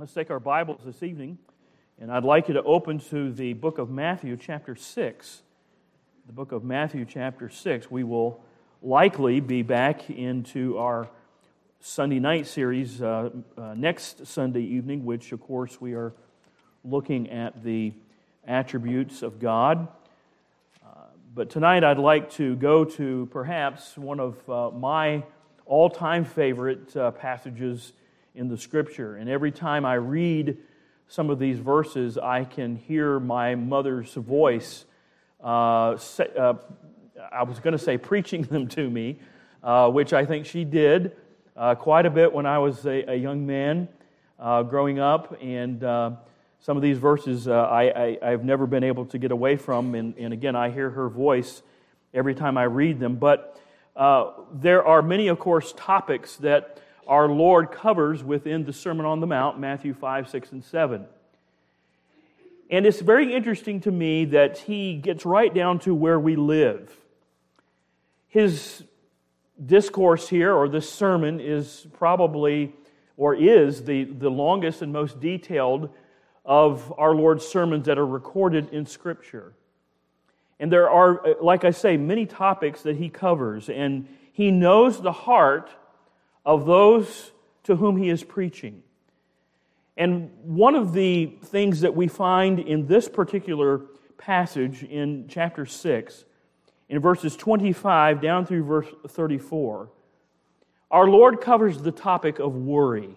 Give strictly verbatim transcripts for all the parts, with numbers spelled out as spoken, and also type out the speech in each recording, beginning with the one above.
Let's take our Bibles this evening, and I'd like you to open to the book of Matthew, chapter six. The book of Matthew, chapter six. We will likely be back into our Sunday night series uh, uh, next Sunday evening, which, of course, we are looking at the attributes of God. Uh, but tonight I'd like to go to perhaps one of uh, my all-time favorite uh, passages in the Scripture. And every time I read some of these verses, I can hear my mother's voice. Uh, say, uh, I was going to say preaching them to me, uh, which I think she did uh, quite a bit when I was a, a young man uh, growing up. And uh, some of these verses uh, I, I, I've never been able to get away from. And, and again, I hear her voice every time I read them. But uh, there are many, of course, topics that our Lord covers within the Sermon on the Mount, Matthew five, six, and seven. And it's very interesting to me that He gets right down to where we live. His discourse here, or this sermon, is probably, or is, the, the longest and most detailed of our Lord's sermons that are recorded in Scripture. And there are, like I say, many topics that He covers, and He knows the heart of those to whom He is preaching. And one of the things that we find in this particular passage in chapter six, in verses twenty-five down through verse thirty-four, our Lord covers the topic of worry.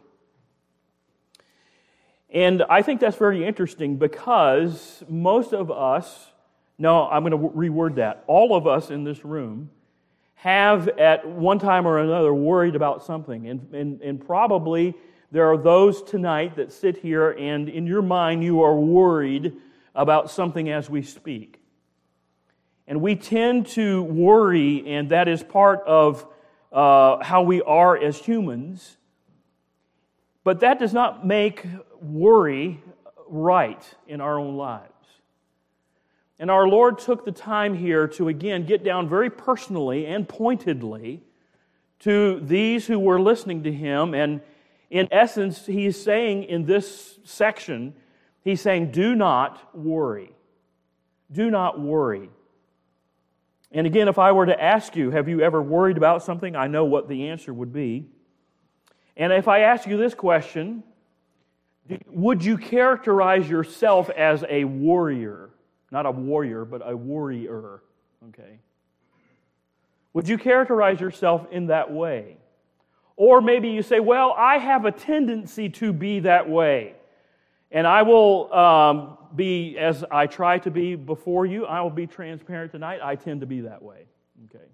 And I think that's very interesting because most of us, no, I'm going to reword that, all of us in this room have at one time or another worried about something. And, and, and probably there are those tonight that sit here and in your mind you are worried about something as we speak. And we tend to worry, and that is part of uh, how we are as humans. But that does not make worry right in our own lives. And our Lord took the time here to, again, get down very personally and pointedly to these who were listening to Him. And in essence, He is saying in this section, He's saying, do not worry. Do not worry. And again, if I were to ask you, have you ever worried about something? I know what the answer would be. And if I ask you this question, would you characterize yourself as a warrior? Not a warrior, but a worrier, okay? Would you characterize yourself in that way? Or maybe you say, well, I have a tendency to be that way. And I will um, be, as I try to be before you, I will be transparent tonight. I tend to be that way, okay?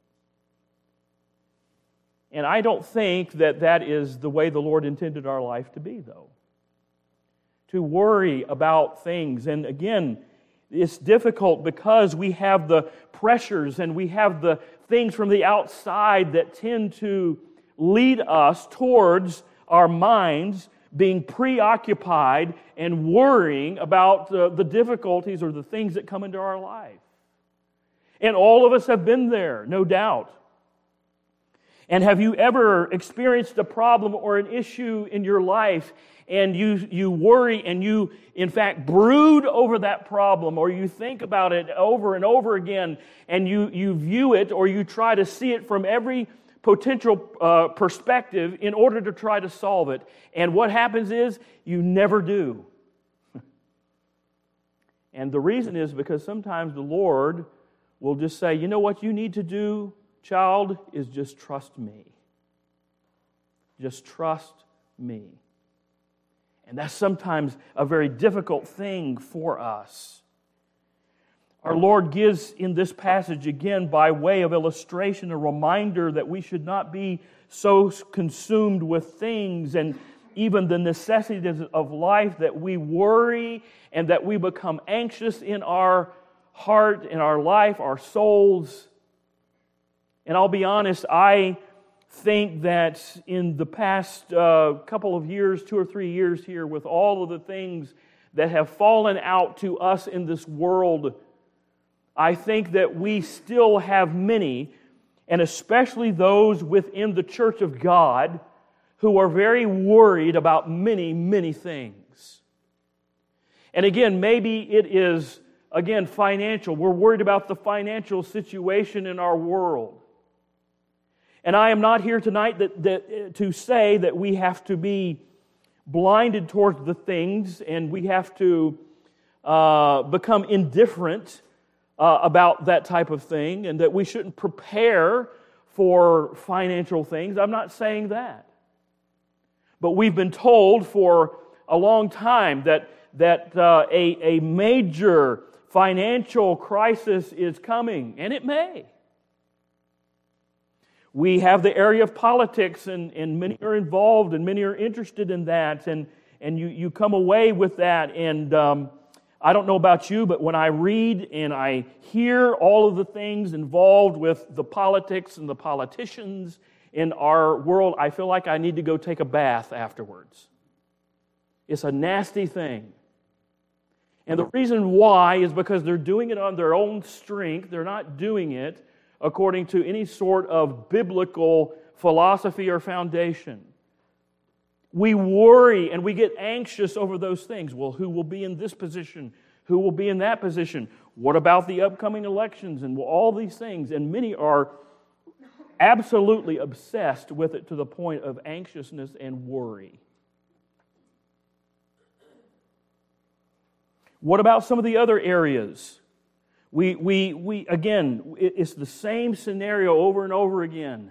And I don't think that that is the way the Lord intended our life to be, though. To worry about things. And again, it's difficult because we have the pressures and we have the things from the outside that tend to lead us towards our minds being preoccupied and worrying about the, the difficulties or the things that come into our life. And all of us have been there, no doubt. And have you ever experienced a problem or an issue in your life and you, you worry and you, in fact, brood over that problem, or you think about it over and over again, and you, you view it or you try to see it from every potential uh, perspective in order to try to solve it. And what happens is you never do. And the reason is because sometimes the Lord will just say, you know what you need to do, child, is just trust me. Just trust me. And that's sometimes a very difficult thing for us. Our Lord gives in this passage, again, by way of illustration, a reminder that we should not be so consumed with things and even the necessities of life that we worry and that we become anxious in our heart, in our life, our souls. And I'll be honest, I think that in the past uh, couple of years, two or three years here, with all of the things that have fallen out to us in this world, I think that we still have many, and especially those within the church of God, who are very worried about many, many things. And again, maybe it is, again, financial. We're worried about the financial situation in our world. And I am not here tonight that, that, to say that we have to be blinded towards the things and we have to uh, become indifferent uh, about that type of thing and that we shouldn't prepare for financial things. I'm not saying that. But we've been told for a long time that, that uh, a, a major financial crisis is coming, and it may. We have the area of politics, and, and many are involved, and many are interested in that, and, and you, you come away with that, and um, I don't know about you, but when I read and I hear all of the things involved with the politics and the politicians in our world, I feel like I need to go take a bath afterwards. It's a nasty thing. And the reason why is because they're doing it on their own strength. They're not doing it according to any sort of biblical philosophy or foundation. We worry and we get anxious over those things. Well, who will be in this position? Who will be in that position? What about the upcoming elections? And all these things. And many are absolutely obsessed with it to the point of anxiousness and worry. What about some of the other areas? We, we, we again, it's the same scenario over and over again.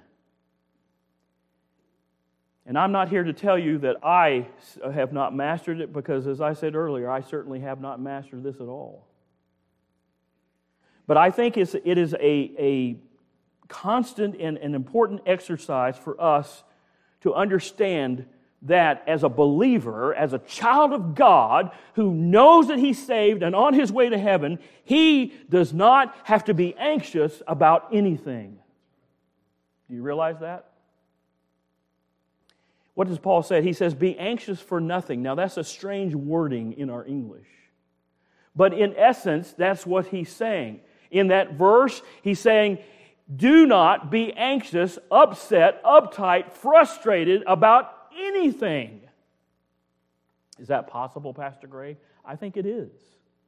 And I'm not here to tell you that I have not mastered it, because as I said earlier, I certainly have not mastered this at all. But I think it's, it is a, a constant and an important exercise for us to understand that as a believer, as a child of God who knows that he's saved and on his way to heaven, he does not have to be anxious about anything. Do you realize that? What does Paul say? He says, be anxious for nothing. Now that's a strange wording in our English. But in essence, that's what he's saying. In that verse, he's saying, do not be anxious, upset, uptight, frustrated about anything. Is that possible, Pastor Gray? I think it is.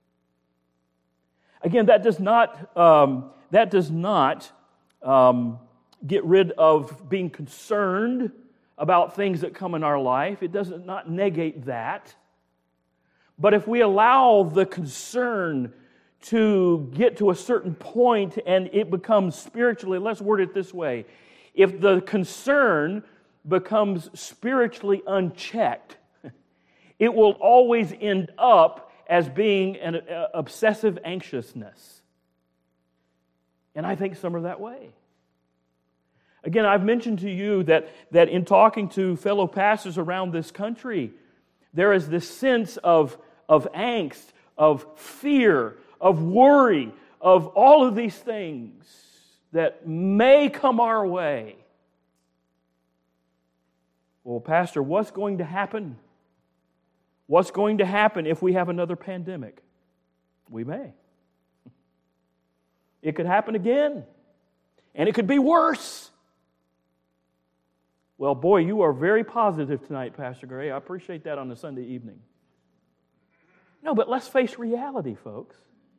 Again, that does not um, that does not um, get rid of being concerned about things that come in our life. It does not negate that. But if we allow the concern to get to a certain point and it becomes spiritually, let's word it this way, if the concern becomes spiritually unchecked, it will always end up as being an uh, obsessive anxiousness. And I think some are that way. Again, I've mentioned to you that, that in talking to fellow pastors around this country, there is this sense of, of angst, of fear, of worry, of all of these things that may come our way. Well, Pastor, what's going to happen? What's going to happen if we have another pandemic? We may. It could happen again. And it could be worse. Well, boy, you are very positive tonight, Pastor Gray. I appreciate that on a Sunday evening. No, but let's face reality, folks.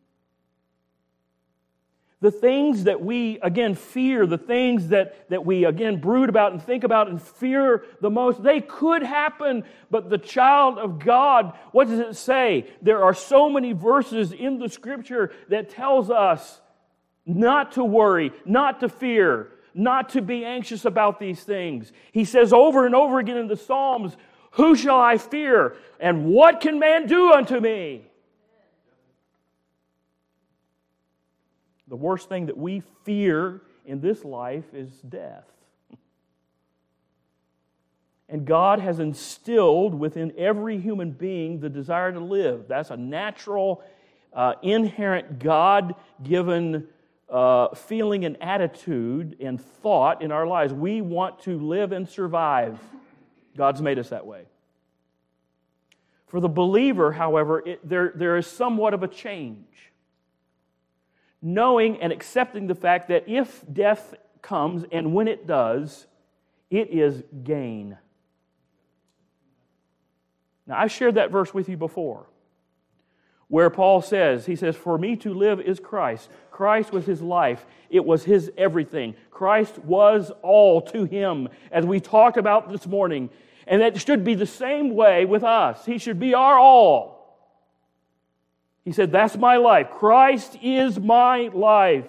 The things that we, again, fear, the things that, that we, again, brood about and think about and fear the most, they could happen, but the child of God, what does it say? There are so many verses in the Scripture that tells us not to worry, not to fear, not to be anxious about these things. He says over and over again in the Psalms, who shall I fear, and what can man do unto me? The worst thing that we fear in this life is death. And God has instilled within every human being the desire to live. That's a natural, uh, inherent, God-given uh, feeling and attitude and thought in our lives. We want to live and survive. God's made us that way. For the believer, however, it, there, there is somewhat of a change. Knowing and accepting the fact that if death comes, and when it does, it is gain. Now, I shared that verse with you before, where Paul says, he says, for me to live is Christ. Christ was his life. It was his everything. Christ was all to him, as we talked about this morning. And that should be the same way with us. He should be our all. He said, that's my life. Christ is my life.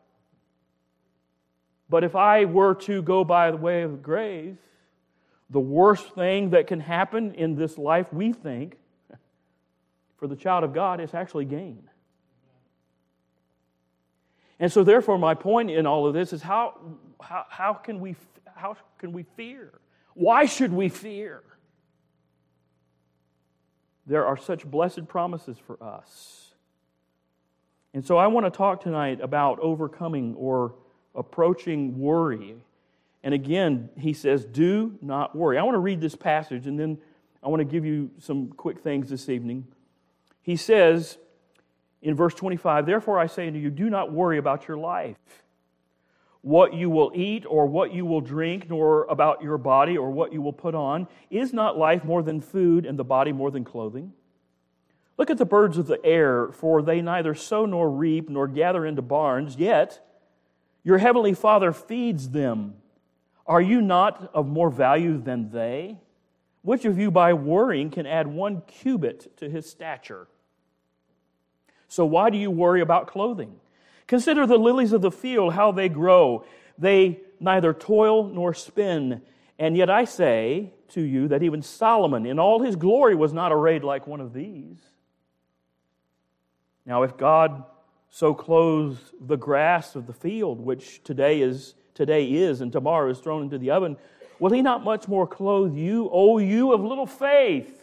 But if I were to go by the way of the grave, the worst thing that can happen in this life, we think, for the child of God, is actually gain. And so therefore, my point in all of this is how, how, how, can we, how can we fear? Why should we fear? There are such blessed promises for us. And so I want to talk tonight about overcoming or approaching worry. And again, he says, do not worry. I want to read this passage, and then I want to give you some quick things this evening. He says in verse twenty-five, therefore I say unto you, do not worry about your life, what you will eat or what you will drink, nor about your body or what you will put on. Is not life more than food, and the body more than clothing? Look at the birds of the air, for they neither sow nor reap nor gather into barns, yet your heavenly Father feeds them. Are you not of more value than they? Which of you by worrying can add one cubit to his stature? So why do you worry about clothing? Consider the lilies of the field, how they grow. They neither toil nor spin. And yet I say to you that even Solomon in all his glory was not arrayed like one of these. Now if God so clothes the grass of the field, which today is today is and tomorrow is thrown into the oven, will he not much more clothe you, O you of little faith?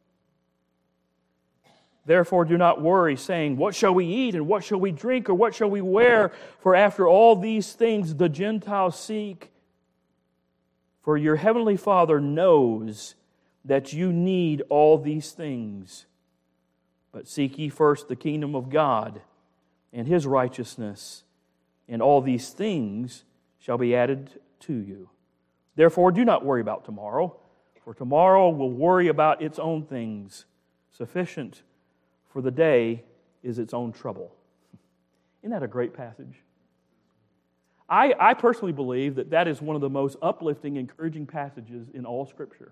Therefore do not worry, saying, what shall we eat, and what shall we drink, or what shall we wear? For after all these things the Gentiles seek. For your heavenly Father knows that you need all these things. But seek ye first the kingdom of God and his righteousness, and all these things shall be added to you. Therefore, do not worry about tomorrow, for tomorrow will worry about its own things. Sufficient for the day is its own trouble. Isn't that a great passage? I, I personally believe that that is one of the most uplifting, encouraging passages in all Scripture.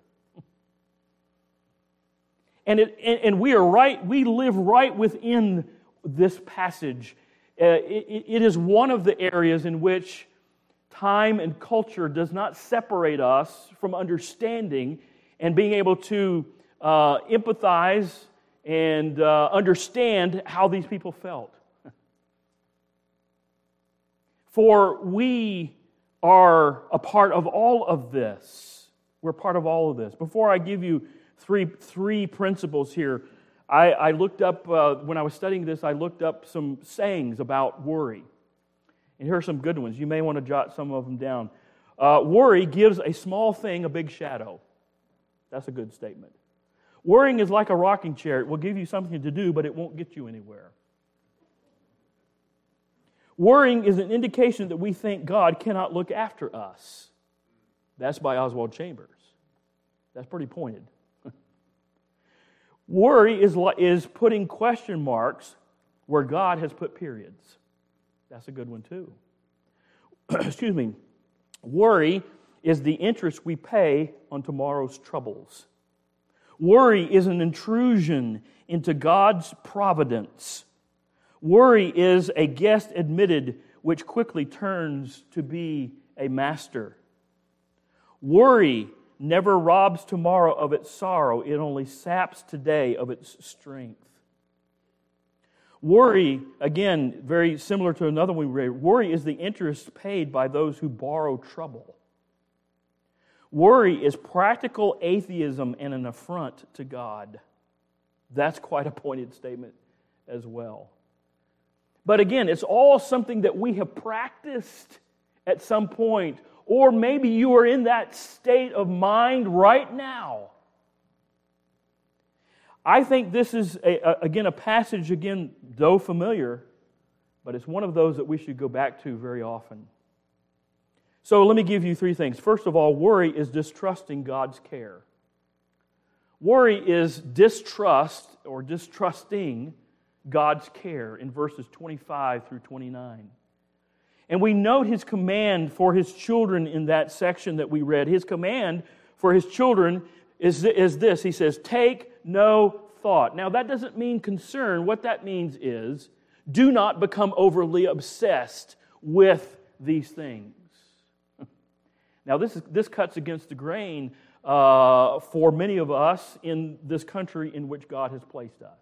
And, it, and, and we are right, we live right within this passage. Uh, it, it is one of the areas in which time and culture does not separate us from understanding and being able to uh, empathize and uh, understand how these people felt. For we are a part of all of this. We're part of all of this. Before I give you three, three principles here, I, I looked up, uh, when I was studying this, I looked up some sayings about worry. And here are some good ones. You may want to jot some of them down. Uh, worry gives a small thing a big shadow. That's a good statement. Worrying is like a rocking chair. It will give you something to do, but it won't get you anywhere. Worrying is an indication that we think God cannot look after us. That's by Oswald Chambers. That's pretty pointed. Worry is, is putting question marks where God has put periods. That's a good one too. Excuse me. Worry is the interest we pay on tomorrow's troubles. Worry is an intrusion into God's providence. Worry is a guest admitted which quickly turns to be a master. Worry never robs tomorrow of its sorrow. It only saps today of its strength. Worry, again, very similar to another one we read, worry is the interest paid by those who borrow trouble. Worry is practical atheism and an affront to God. That's quite a pointed statement as well. But again, it's all something that we have practiced at some point, or maybe you are in that state of mind right now. I think this is, a, a, again, a passage, again, though familiar, but it's one of those that we should go back to very often. So let me give you three things. First of all, worry is distrusting God's care. Worry is distrust or distrusting God's care in verses twenty-five through twenty-nine. And we note His command for His children in that section that we read. His command for His children is, is this. He says, take no thought. Now, that doesn't mean concern. What that means is, do not become overly obsessed with these things. Now, this is, this cuts against the grain uh, for many of us in this country in which God has placed us.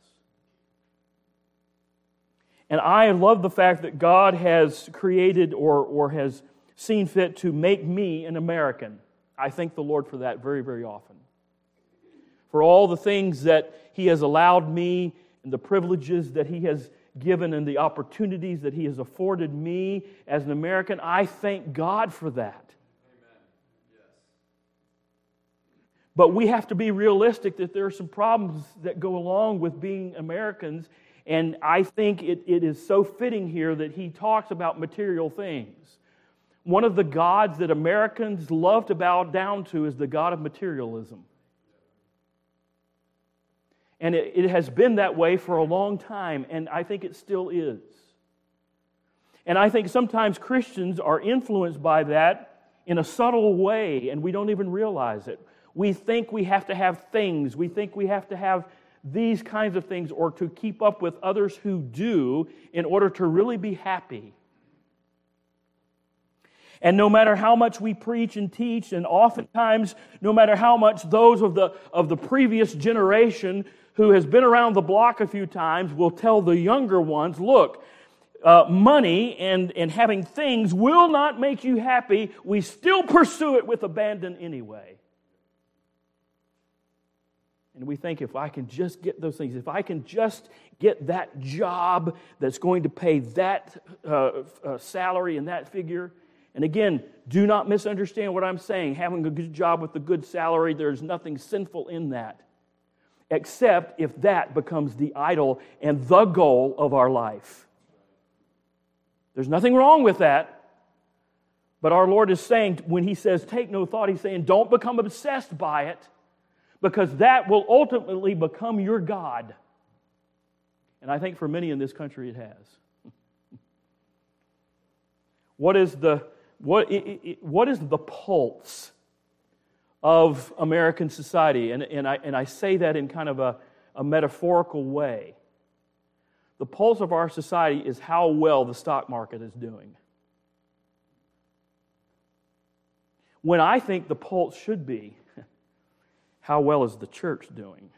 And I love the fact that God has created or, or has seen fit to make me an American. I thank the Lord for that very, very often. For all the things that He has allowed me and the privileges that He has given and the opportunities that He has afforded me as an American, I thank God for that. But we have to be realistic that there are some problems that go along with being Americans, and I think it, it is so fitting here that he talks about material things. One of the gods that Americans love to bow down to is the god of materialism. And it, it has been that way for a long time, and I think it still is. And I think sometimes Christians are influenced by that in a subtle way, and we don't even realize it. We think we have to have things. We think we have to have these kinds of things or to keep up with others who do in order to really be happy. And no matter how much we preach and teach, and oftentimes no matter how much those of the, of the previous generation who has been around the block a few times will tell the younger ones, look, uh, money and, and having things will not make you happy. We still pursue it with abandon anyway. And we think if I can just get those things, if I can just get that job that's going to pay that uh, uh, salary and that figure. And again, do not misunderstand what I'm saying. Having a good job with a good salary, there's nothing sinful in that. Except if that becomes the idol and the goal of our life. There's nothing wrong with that. But our Lord is saying, when He says take no thought, He's saying don't become obsessed by it. Because that will ultimately become your God. And I think for many in this country it has. What is the what, it, it, what is the pulse of American society? And, and, I, and I say that in kind of a, a metaphorical way. The pulse of our society is how well the stock market is doing. When I think the pulse should be, how well is the church doing?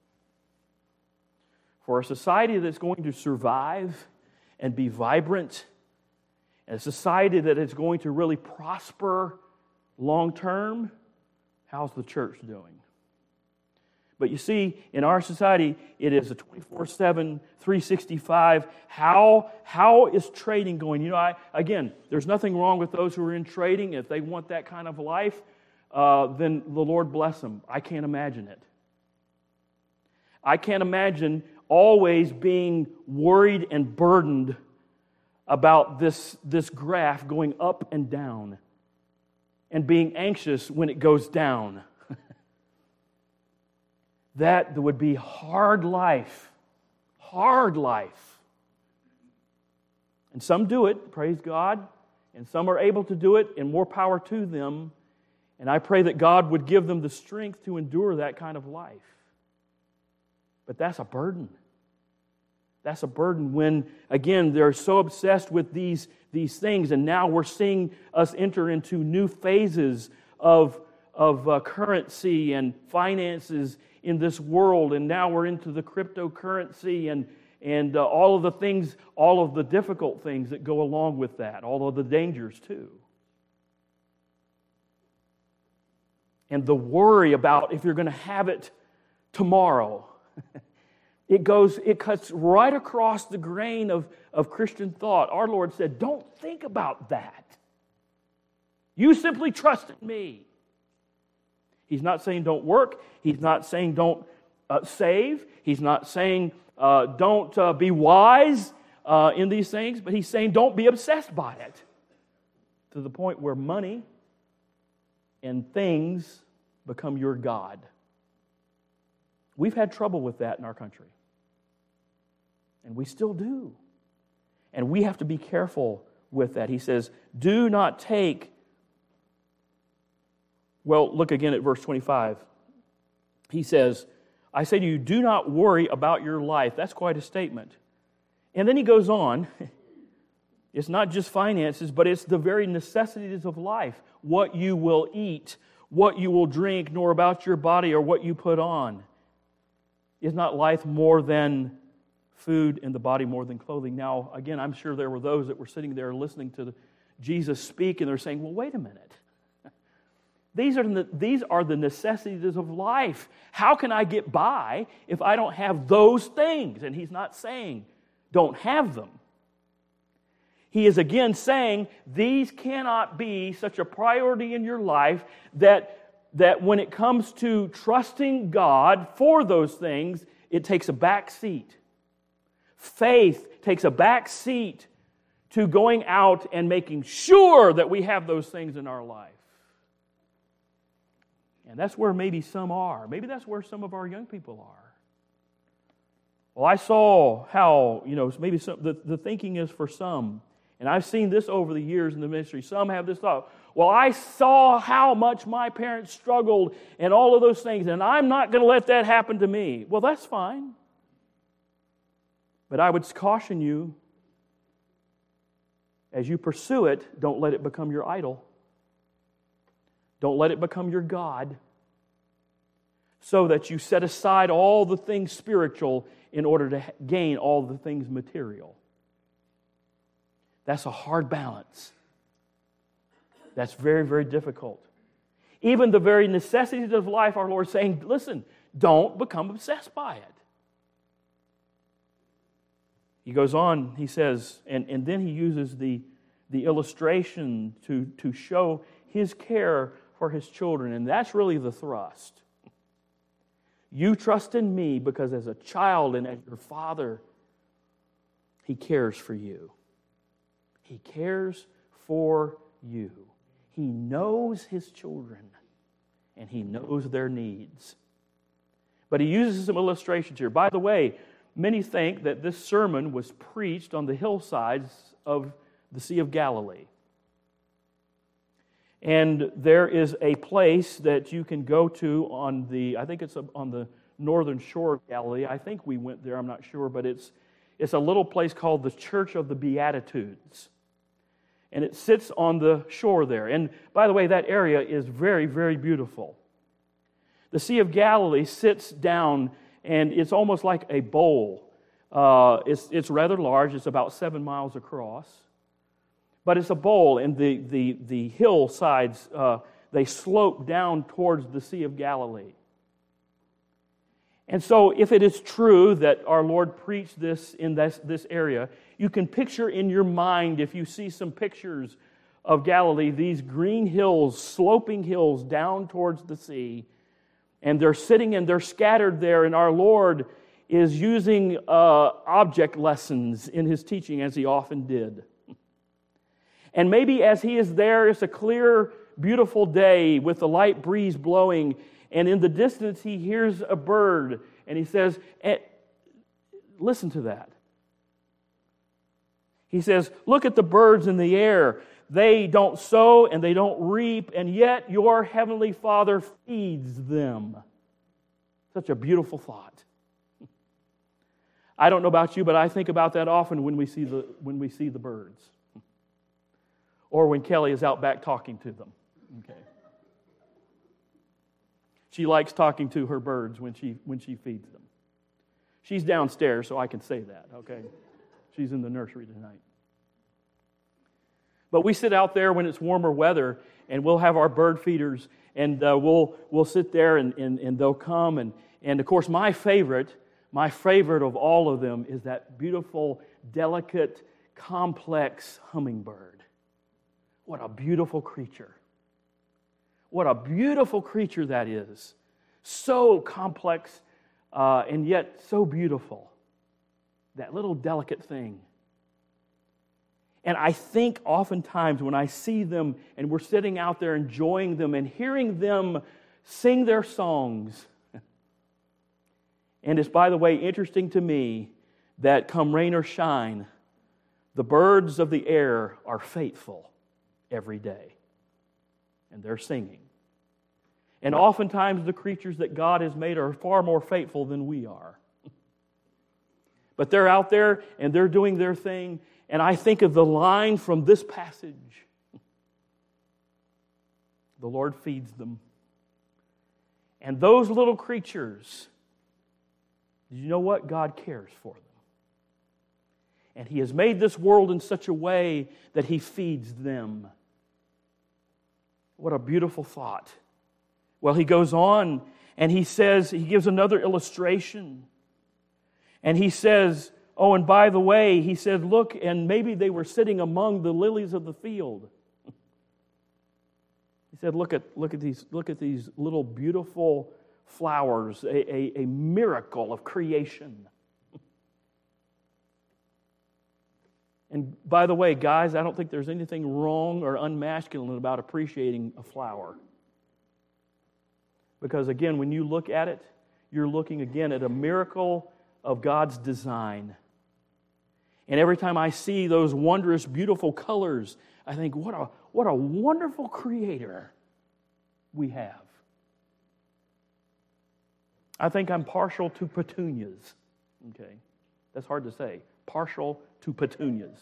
For a society that's going to survive and be vibrant, and a society that is going to really prosper long term, how's the church doing? But you see, in our society, it is a twenty-four seven, three sixty-five. How, how is trading going? You know, I, again, there's nothing wrong with those who are in trading. If they want that kind of life, Uh, then the Lord bless them. I can't imagine it. I can't imagine always being worried and burdened about this, this graph going up and down and being anxious when it goes down. That would be hard life. Hard life. And some do it, praise God, and some are able to do it, and more power to them. And I pray that God would give them the strength to endure that kind of life. But that's a burden. That's a burden when, again, they're so obsessed with these, these things, and now we're seeing us enter into new phases of, of uh, currency and finances in this world, and now we're into the cryptocurrency and, and uh, all of the things, all of the difficult things that go along with that, all of the dangers too. And the worry about if you're going to have it tomorrow. It goes, it cuts right across the grain of, of Christian thought. Our Lord said, don't think about that. You simply trust in me. He's not saying don't work. He's not saying don't uh, save. He's not saying uh, don't uh, be wise uh, in these things. But He's saying don't be obsessed by it. To the point where money and things become your God. We've had trouble with that in our country. And we still do. And we have to be careful with that. He says, do not take... Well, look again at verse twenty-five. He says, I say to you, do not worry about your life. That's quite a statement. And then he goes on. It's not just finances, but it's the very necessities of life. What you will eat, what you will drink, nor about your body or what you put on. Is not life more than food and the body more than clothing? Now, again, I'm sure there were those that were sitting there listening to Jesus speak, and they're saying, well, wait a minute. These are, the, these are the necessities of life. How can I get by if I don't have those things? And he's not saying don't have them. He is again saying these cannot be such a priority in your life that, that when it comes to trusting God for those things, it takes a back seat. Faith takes a back seat to going out and making sure that we have those things in our life. And that's where maybe some are. Maybe that's where some of our young people are. Well, I saw how, you know, maybe some, the, the thinking is for some, and I've seen this over the years in the ministry. Some have this thought, well, I saw how much my parents struggled and all of those things, and I'm not going to let that happen to me. Well, that's fine. But I would caution you, as you pursue it, don't let it become your idol. Don't let it become your God, so that you set aside all the things spiritual in order to gain all the things material. That's a hard balance. That's very, very difficult. Even the very necessities of life, our Lord is saying, listen, don't become obsessed by it. He goes on, he says, and, and then he uses the, the illustration to, to show his care for his children, and that's really the thrust. You trust in me because as a child and as your father, he cares for you. He cares for you. He knows his children, and he knows their needs. But he uses some illustrations here. By the way, many think that this sermon was preached on the hillsides of the Sea of Galilee. And there is a place that you can go to on the, I think it's on the northern shore of Galilee. I think we went there, I'm not sure, but it's it's a little place called the Church of the Beatitudes. And it sits on the shore there. And by the way, that area is very, very beautiful. The Sea of Galilee sits down, and it's almost like a bowl. Uh, it's, it's rather large. It's about seven miles across. But it's a bowl, and the, the, the hillsides, uh, they slope down towards the Sea of Galilee. And so if it is true that our Lord preached this in this, this area, you can picture in your mind, if you see some pictures of Galilee, these green hills, sloping hills down towards the sea, and they're sitting and they're scattered there, and our Lord is using uh, object lessons in His teaching, as He often did. And maybe as He is there, it's a clear, beautiful day with the light breeze blowing, and in the distance He hears a bird, and He says, eh, listen to that. He says, look at the birds in the air. They don't sow and they don't reap, and yet your heavenly Father feeds them. Such a beautiful thought. I don't know about you, but I think about that often when we see the when we see the birds. Or when Kelly is out back talking to them. Okay. She likes talking to her birds when she when she feeds them. She's downstairs, so I can say that, okay? She's in the nursery tonight. But we sit out there when it's warmer weather, and we'll have our bird feeders, and uh, we'll we'll sit there, and, and, and they'll come. And, and of course, my favorite, my favorite of all of them is that beautiful, delicate, complex hummingbird. What a beautiful creature. What a beautiful creature that is. So complex uh, and yet so beautiful. That little delicate thing. And I think oftentimes when I see them and we're sitting out there enjoying them and hearing them sing their songs, And it's, by the way, interesting to me that come rain or shine, the birds of the air are faithful every day. And they're singing. And oftentimes the creatures that God has made are far more faithful than we are. But they're out there and they're doing their thing. And I think of the line from this passage. The Lord feeds them. And those little creatures, did you know what? God cares for them. And He has made this world in such a way that He feeds them. What a beautiful thought. Well, he goes on and he says, he gives another illustration. And he says, oh, and by the way, he said, look, and maybe they were sitting among the lilies of the field. He said, look at, look at these, look at these little beautiful flowers, a, a, a miracle of creation. And by the way, guys, I don't think there's anything wrong or unmasculine about appreciating a flower. Because again, when you look at it, you're looking again at a miracle of God's design. And every time I see those wondrous, beautiful colors, I think, what a, what a wonderful Creator we have. I think I'm partial to petunias. Okay, that's hard to say. Partial to petunias.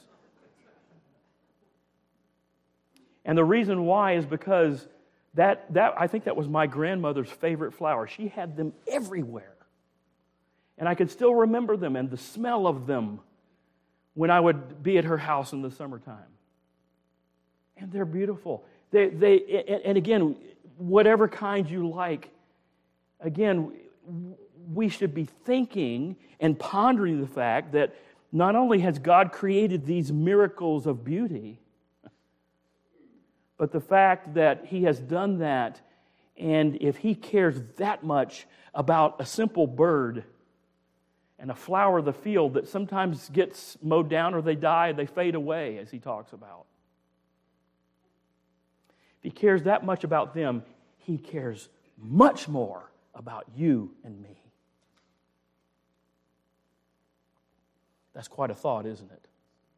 And the reason why is because that, that I think that was my grandmother's favorite flower. She had them everywhere. And I could still remember them and the smell of them when I would be at her house in the summertime. And they're beautiful. They, they, and again, whatever kind you like, again, we should be thinking and pondering the fact that not only has God created these miracles of beauty, but the fact that He has done that, and if He cares that much about a simple bird and a flower of the field that sometimes gets mowed down or they die, they fade away, as He talks about. If He cares that much about them, He cares much more about you and me. That's quite a thought, isn't it?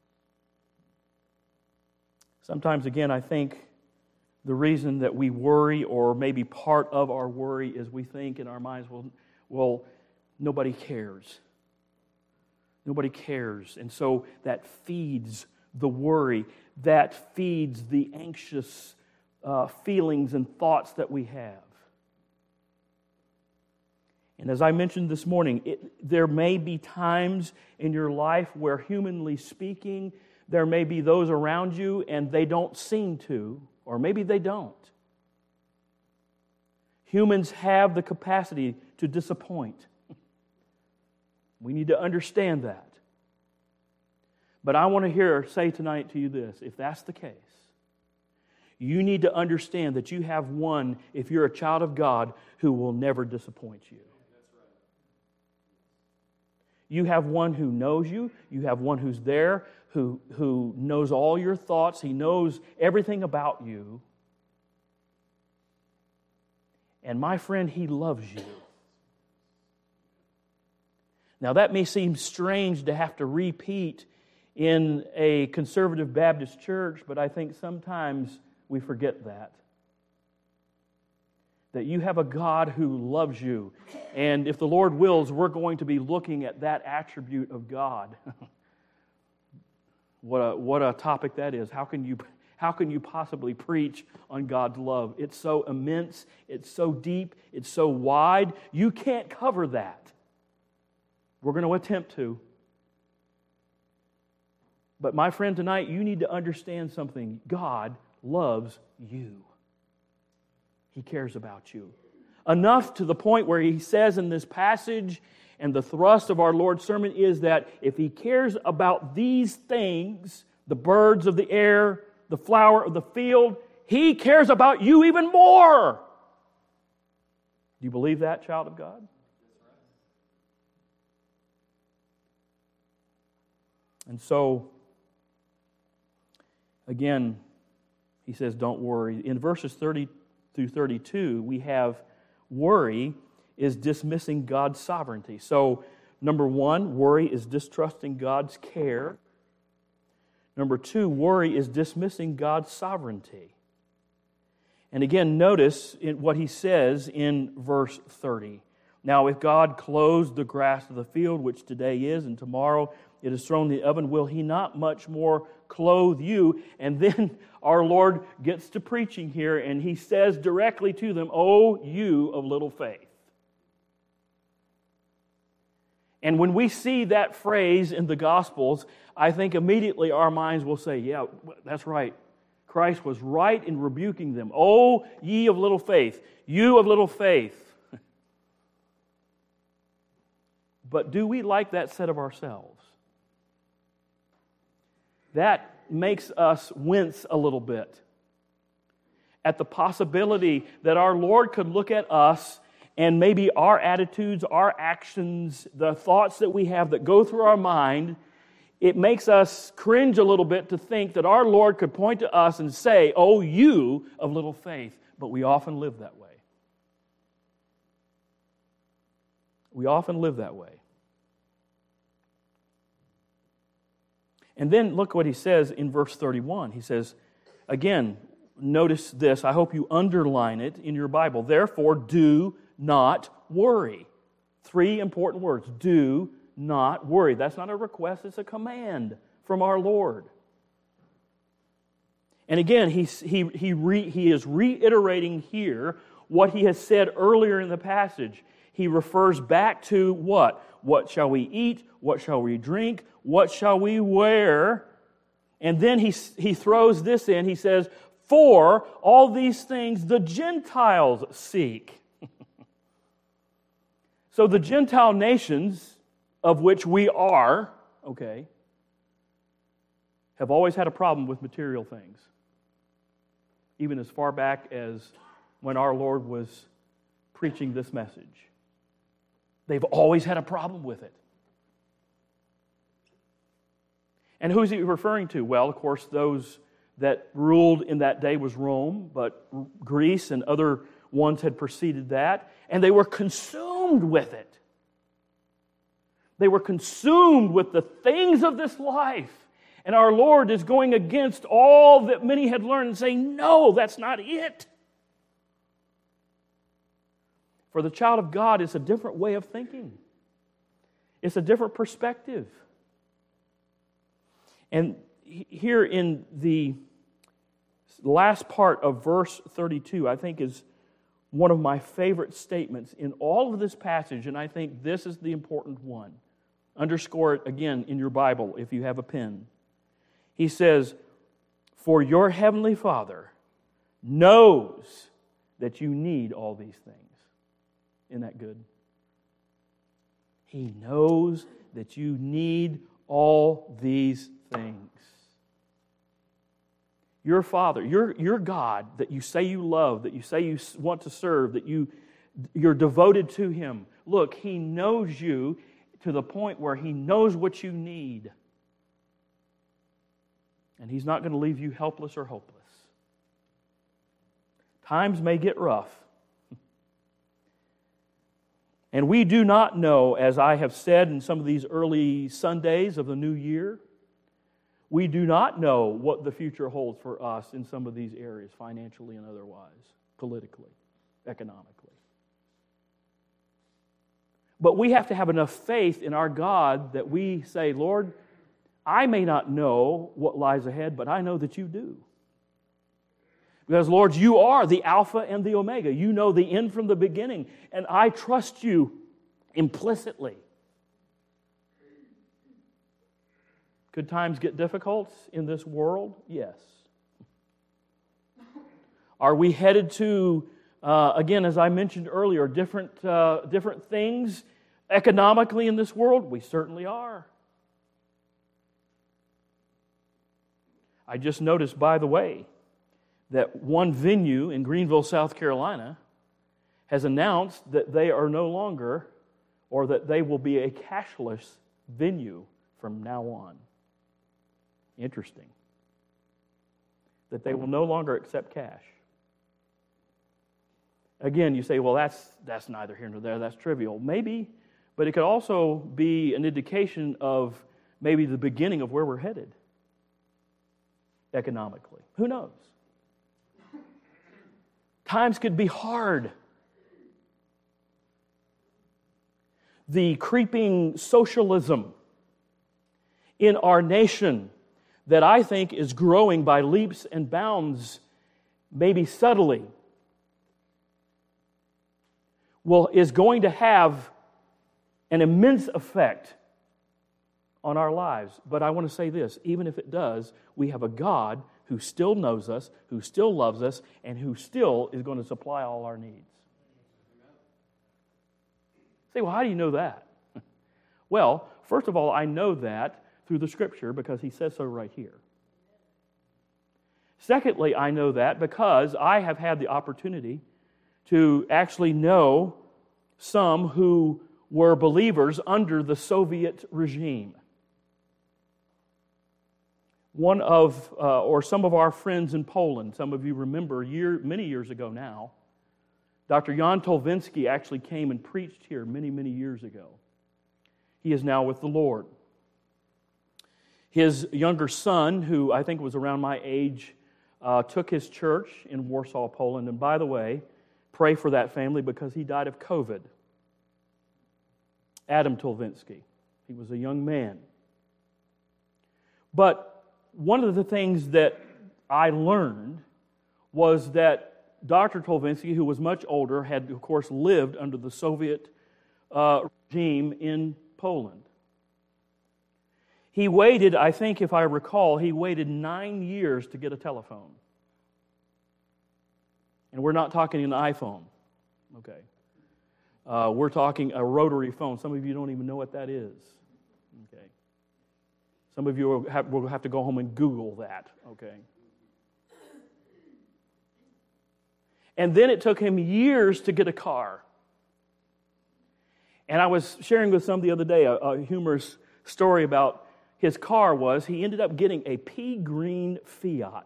Sometimes, again, I think the reason that we worry, or maybe part of our worry, is we think in our minds, well, well, nobody cares. Nobody cares. And so that feeds the worry. That feeds the anxious uh, feelings and thoughts that we have. And as I mentioned this morning, it, there may be times in your life where, humanly speaking, there may be those around you and they don't seem to, or maybe they don't. Humans have the capacity to disappoint. We need to understand that. But I want to hear say tonight to you this: if that's the case, you need to understand that you have one, if you're a child of God, who will never disappoint you. You have one who knows you. You have one who's there, who, who knows all your thoughts. He knows everything about you. And my friend, He loves you. Now, that may seem strange to have to repeat in a conservative Baptist church, but I think sometimes we forget that. That you have a God who loves you. And if the Lord wills, we're going to be looking at that attribute of God. What a, what a topic that is. How can you, how can you possibly preach on God's love? It's so immense, it's so deep, it's so wide. You can't cover that. We're going to attempt to. But my friend, tonight, you need to understand something. God loves you. He cares about you. Enough to the point where He says in this passage, and the thrust of our Lord's sermon is that if He cares about these things, the birds of the air, the flower of the field, He cares about you even more. Do you believe that, child of God? And so, again, He says, don't worry. In verses thirty through thirty-two, we have worry is dismissing God's sovereignty. So, number one, worry is distrusting God's care. Number two, worry is dismissing God's sovereignty. And again, notice in what he says in verse thirty. Now, if God clothes the grass of the field, which today is, and tomorrow it is thrown in the oven, will He not much more clothe you? And then our Lord gets to preaching here, and He says directly to them, "O you of little faith." And when we see that phrase in the Gospels, I think immediately our minds will say, yeah, that's right. Christ was right in rebuking them. "O ye of little faith, you of little faith." But do we like that said of ourselves? That makes us wince a little bit at the possibility that our Lord could look at us and maybe our attitudes, our actions, the thoughts that we have that go through our mind. It makes us cringe a little bit to think that our Lord could point to us and say, "Oh, you of little faith." But we often live that way. We often live that way. And then look what he says in verse thirty-one. He says, again, notice this. I hope you underline it in your Bible. "Therefore, do not worry." Three important words. Do not worry. That's not a request, it's a command from our Lord. And again, he, he, he, re, he is reiterating here what he has said earlier in the passage. He refers back to what? What shall we eat? What shall we drink? What shall we wear? And then he, he throws this in. He says, "For all these things the Gentiles seek." So the Gentile nations, of which we are, okay, have always had a problem with material things. Even as far back as when our Lord was preaching this message. They've always had a problem with it. And who's he referring to? Well, of course, those that ruled in that day was Rome, but Greece and other ones had preceded that, and they were consumed with it. They were consumed with the things of this life. And our Lord is going against all that many had learned and saying, no, that's not it. For the child of God, it's a different way of thinking. It's a different perspective. And here in the last part of verse thirty-two, I think is one of my favorite statements in all of this passage, and I think this is the important one. Underscore it again in your Bible if you have a pen. He says, "For your heavenly Father knows that you need all these things." Isn't that good? He knows that you need all these things. Your Father, your, your God that you say you love, that you say you want to serve, that you, you're devoted to Him. Look, He knows you to the point where He knows what you need. And He's not going to leave you helpless or hopeless. Times may get rough. And we do not know, as I have said in some of these early Sundays of the new year, we do not know what the future holds for us in some of these areas, financially and otherwise, politically, economically. But we have to have enough faith in our God that we say, Lord, I may not know what lies ahead, but I know that you do. Because, Lord, you are the Alpha and the Omega. You know the end from the beginning, and I trust you implicitly. Could times get difficult in this world? Yes. Are we headed to, uh, again, as I mentioned earlier, different, uh, different things economically in this world? We certainly are. I just noticed, by the way, that one venue in Greenville, South Carolina, has announced that they are no longer, or that they will be a cashless venue from now on. Interesting. That they will no longer accept cash. Again, you say, well, that's that's neither here nor there, that's trivial. Maybe, but it could also be an indication of maybe the beginning of where we're headed economically. Who knows? Times could be hard. The creeping socialism in our nation that I think is growing by leaps and bounds, maybe subtly, will is going to have an immense effect on our lives. But I want to say this, even if it does, we have a God who still knows us, who still loves us, and who still is going to supply all our needs. Say, well, how do you know that? Well, first of all, I know that through the Scripture because He says so right here. Secondly, I know that because I have had the opportunity to actually know some who were believers under the Soviet regime. One of, uh, or some of our friends in Poland, some of you remember year, many years ago now, Doctor Jan Tolvinsky actually came and preached here many, many years ago. He is now with the Lord. His younger son, who I think was around my age, uh, took his church in Warsaw, Poland. And by the way, pray for that family because he died of COVID. Adam Tolvinsky. He was a young man. But one of the things that I learned was that Doctor Tolvinsky, who was much older, had, of course, lived under the Soviet uh, regime in Poland. He waited, I think if I recall, he waited nine years to get a telephone. And we're not talking an iPhone, okay? Uh, we're talking a rotary phone. Some of you don't even know what that is, okay? Some of you will have, will have to go home and Google that, okay? And then it took him years to get a car. And I was sharing with some the other day a, a humorous story about his car was he ended up getting a pea green Fiat.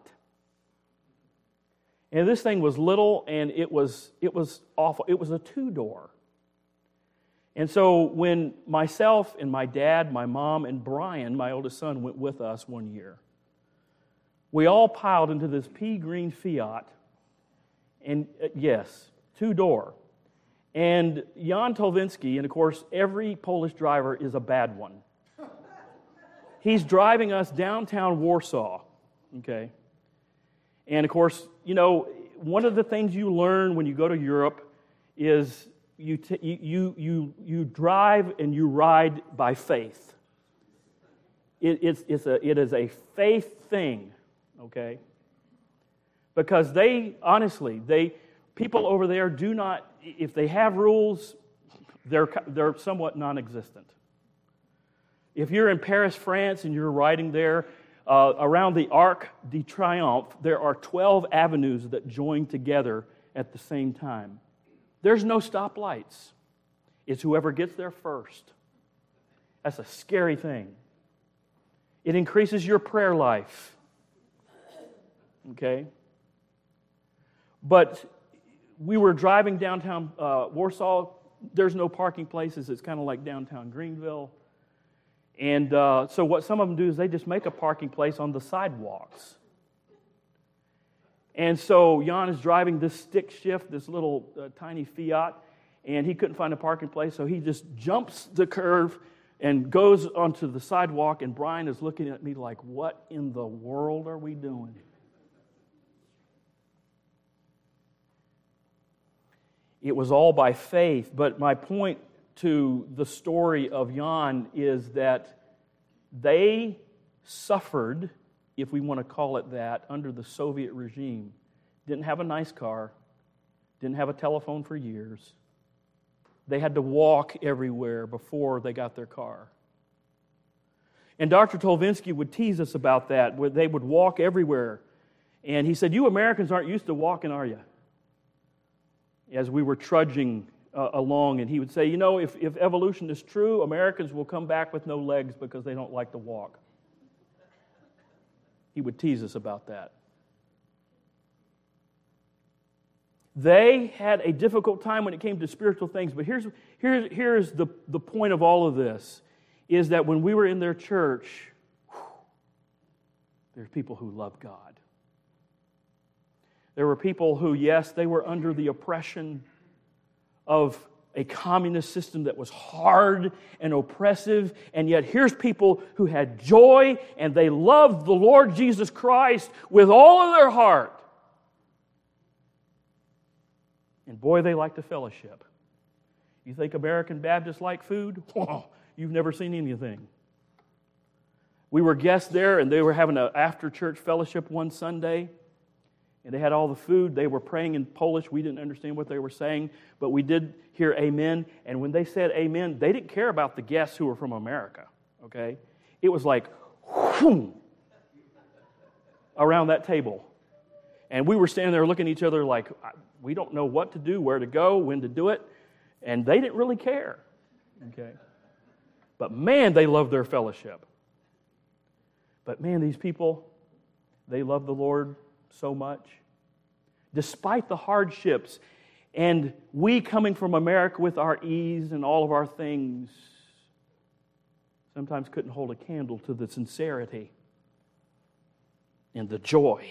And this thing was little and it was it was awful. It was a two-door. And so when myself and my dad, my mom, and Brian, my oldest son, went with us one year, we all piled into this pea green Fiat. And uh, yes, two-door. And Jan Tolvinsky, and of course, every Polish driver is a bad one. He's driving us downtown Warsaw, okay? And of course, you know, one of the things you learn when you go to Europe is you t- you you you drive and you ride by faith. It, it's it's a it is a faith thing, okay? Because they honestly they people over there do not, if they have rules, they're they're somewhat non-existent. If you're in Paris, France, and you're riding there, uh, around the Arc de Triomphe, there are twelve avenues that join together at the same time. There's no stoplights. It's whoever gets there first. That's a scary thing. It increases your prayer life. Okay? But we were driving downtown uh, Warsaw. There's no parking places. It's kind of like downtown Greenville. And uh, so what some of them do is they just make a parking place on the sidewalks. And so Jan is driving this stick shift, this little uh, tiny Fiat, and he couldn't find a parking place, so he just jumps the curve and goes onto the sidewalk, and Brian is looking at me like, what in the world are we doing? It was all by faith, but my point to the story of Jan is that they suffered, if we want to call it that, under the Soviet regime. Didn't have a nice car, didn't have a telephone for years. They had to walk everywhere before they got their car. And Doctor Tolvinsky would tease us about that, where they would walk everywhere. And he said, you Americans aren't used to walking, are you? As we were trudging uh, along, and he would say, you know, if, if evolution is true, Americans will come back with no legs because they don't like to walk. He would tease us about that. They had a difficult time when it came to spiritual things, but here's, here's, here's the, the point of all of this, is that when we were in their church, whew, there's people who love God. There were people who, yes, they were under the oppression of a communist system that was hard and oppressive, and yet here's people who had joy and they loved the Lord Jesus Christ with all of their heart. And boy, they like to fellowship. You think American Baptists like food? Whoa, you've never seen anything. We were guests there, and they were having an after-church fellowship one Sunday, and they had all the food. They were praying in Polish. We didn't understand what they were saying, but we did hear amen. And when they said amen, they didn't care about the guests who were from America, okay? It was like, whoom, around that table. And we were standing there looking at each other like, we don't know what to do, where to go, when to do it. And they didn't really care. Okay? But man, they loved their fellowship. But man, these people, they love the Lord so much. Despite the hardships, and we coming from America with our ease and all of our things, sometimes couldn't hold a candle to the sincerity and the joy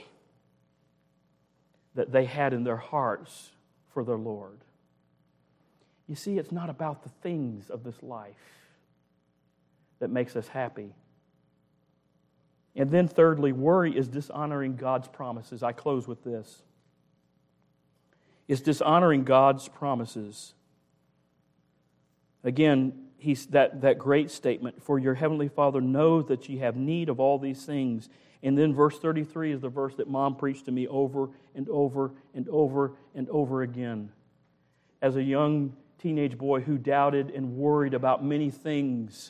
that they had in their hearts for their Lord. You see, it's not about the things of this life that makes us happy. And then thirdly, worry is dishonoring God's promises. I close with this. It's dishonoring God's promises. Again, he's that, that great statement, for your heavenly Father knows that ye have need of all these things. And then verse thirty-three is the verse that Mom preached to me over and over and over and over again. As a young teenage boy who doubted and worried about many things.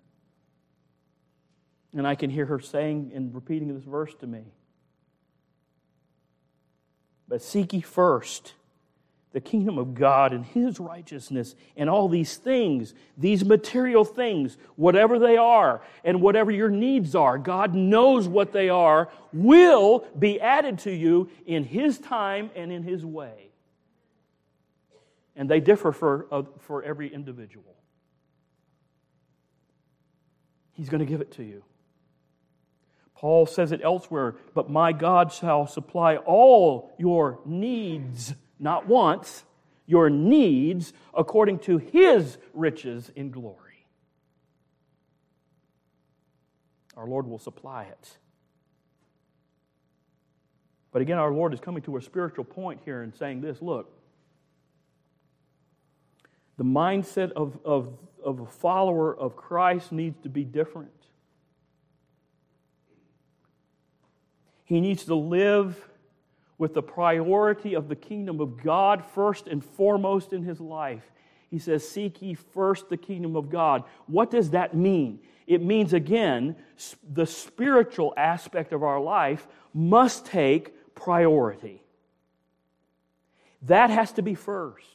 And I can hear her saying and repeating this verse to me. But seek ye first the kingdom of God and His righteousness, and all these things, these material things, whatever they are and whatever your needs are, God knows what they are, will be added to you in His time and in His way. And they differ for, uh, for every individual. He's going to give it to you. Paul says it elsewhere, but my God shall supply all your needs, not wants, your needs according to His riches in glory. Our Lord will supply it. But again, our Lord is coming to a spiritual point here and saying this, look, the mindset of, of, of a follower of Christ needs to be different. He needs to live with the priority of the kingdom of God first and foremost in his life. He says, seek ye first the kingdom of God. What does that mean? It means, again, the spiritual aspect of our life must take priority. That has to be first.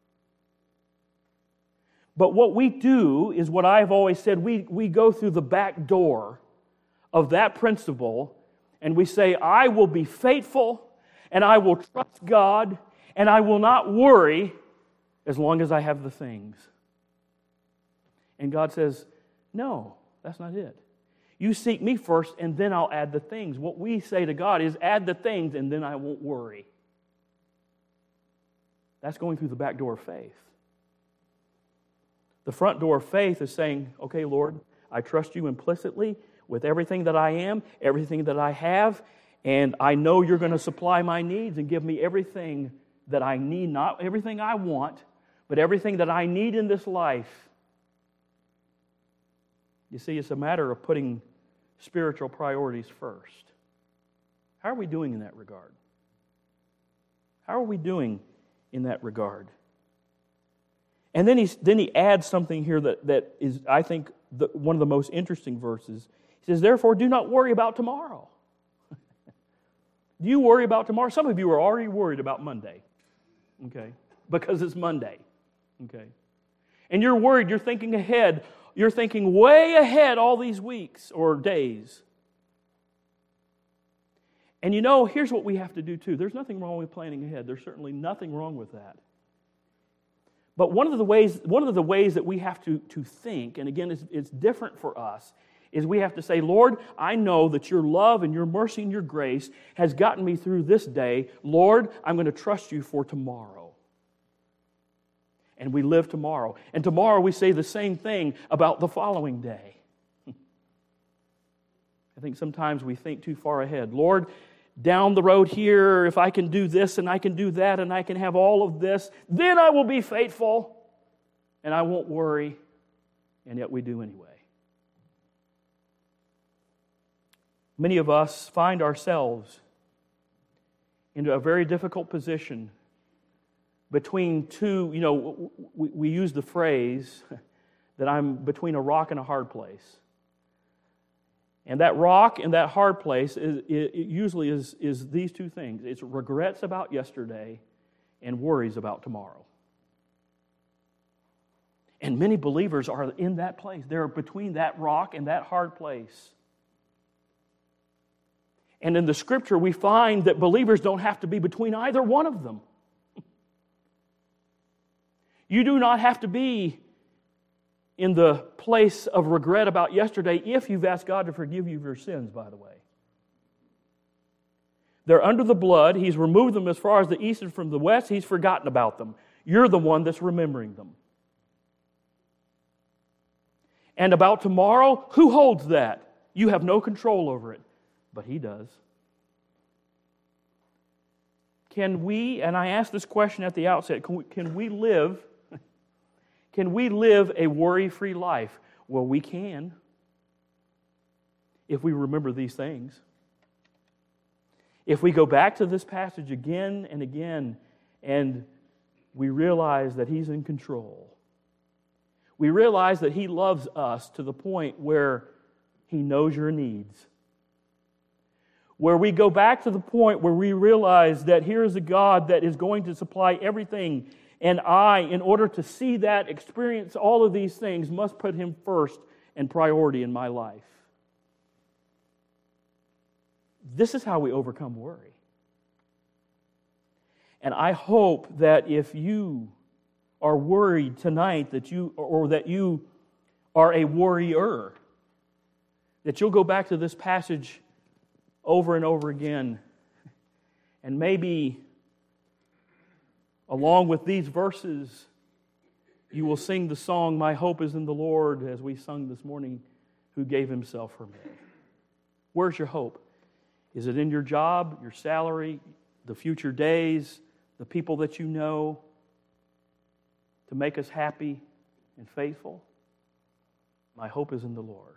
But what we do is what I've always said, we, we go through the back door of that principle and we say, I will be faithful and I will trust God and I will not worry as long as I have the things. And God says, no, that's not it. You seek me first and then I'll add the things. What we say to God is add the things and then I won't worry. That's going through the back door of faith. The front door of faith is saying, okay, Lord, I trust you implicitly with everything that I am, everything that I have, and I know you're going to supply my needs and give me everything that I need, not everything I want, but everything that I need in this life. You see, it's a matter of putting spiritual priorities first. How are we doing in that regard? How are we doing in that regard? And then he, then he adds something here that, that is, I think, the, one of the most interesting verses. He says, therefore, do not worry about tomorrow. Do you worry about tomorrow? Some of you are already worried about Monday, okay, because it's Monday, okay. And you're worried, you're thinking ahead, you're thinking way ahead all these weeks or days. And you know, here's what we have to do too. There's nothing wrong with planning ahead. There's certainly nothing wrong with that. But one of the ways, one of the ways that we have to, to think, and again, it's, it's different for us, is we have to say, Lord, I know that your love and your mercy and your grace has gotten me through this day. Lord, I'm going to trust you for tomorrow. And we live tomorrow. And tomorrow we say the same thing about the following day. I think sometimes we think too far ahead. Lord, down the road here, if I can do this and I can do that and I can have all of this, then I will be faithful and I won't worry. And yet we do anyway. Many of us find ourselves into a very difficult position between two, you know, we, we use the phrase that I'm between a rock and a hard place. And that rock and that hard place is, it usually is, is these two things. It's regrets about yesterday and worries about tomorrow. And many believers are in that place. They're between that rock and that hard place. And in the Scripture, we find that believers don't have to be between either one of them. You do not have to be in the place of regret about yesterday if you've asked God to forgive you of your sins, by the way. They're under the blood. He's removed them as far as the east is from the west. He's forgotten about them. You're the one that's remembering them. And about tomorrow, who holds that? You have no control over it, but He does. Can we, and I asked this question at the outset, can we, can we live Can we live a worry-free life? Well, we can, if we remember these things. If we go back to this passage again and again, and we realize that He's in control. We realize that He loves us to the point where He knows your needs. Where we go back to the point where we realize that here is a God that is going to supply everything. And I, in order to see that, experience all of these things, must put Him first and priority in my life. This is how we overcome worry. And I hope that if you are worried tonight, that you or that you are a worrier, that you'll go back to this passage over and over again, and maybe along with these verses, you will sing the song, "My hope is in the Lord," as we sung this morning, "who gave Himself for me." Where's your hope? Is it in your job, your salary, the future days, the people that you know to make us happy and faithful? My hope is in the Lord.